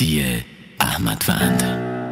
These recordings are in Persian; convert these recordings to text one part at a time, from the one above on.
مهدی احمدوند.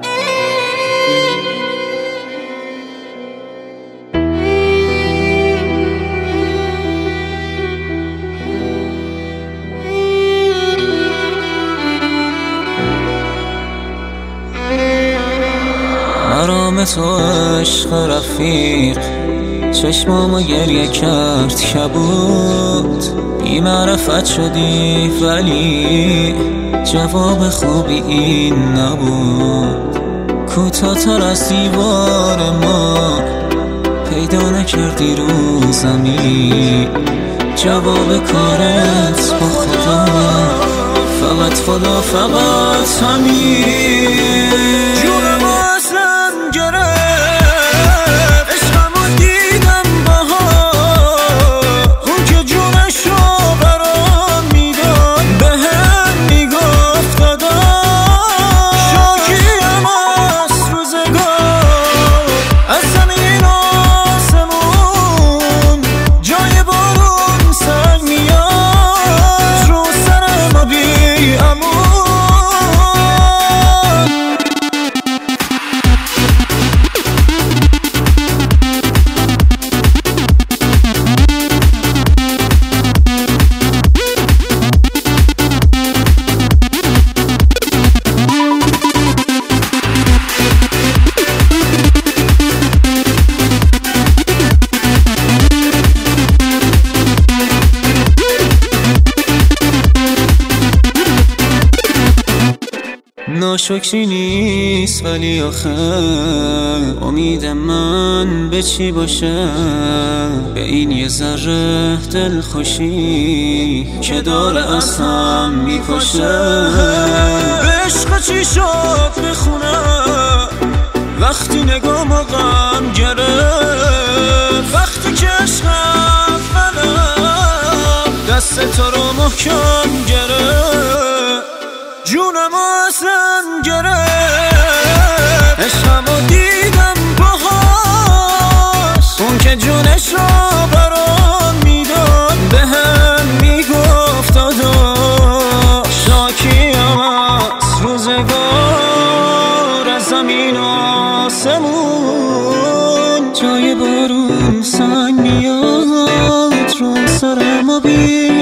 مرام تو عشق رفیق، چشمامو گریه کرد کبود. بی معرفت شدی ولی جواب خوبی این نبود. کوتاه‌تر از دیوار ما پیدا نکردی رو زمین. جواب کارت با خدا، فقط خدا، فقط همین. ناشکری نیست ولی آخه امید من به چی باشه؟ به این یه ذره دلخوشی که داره از هم میپاشه. به عشق چی شد بخونه وقتی نگام غم گرفت، وقتی که عشق اولم دست تو رو محکم گرفت. جونم ازم گرفت، عشقمو دیدم باهاش. اون که جونش رو برام میداد بهم میگفت داداش. شاکیم از روزگار، از زمین و آسمون. جای بارون سنگ میاد رو سرم و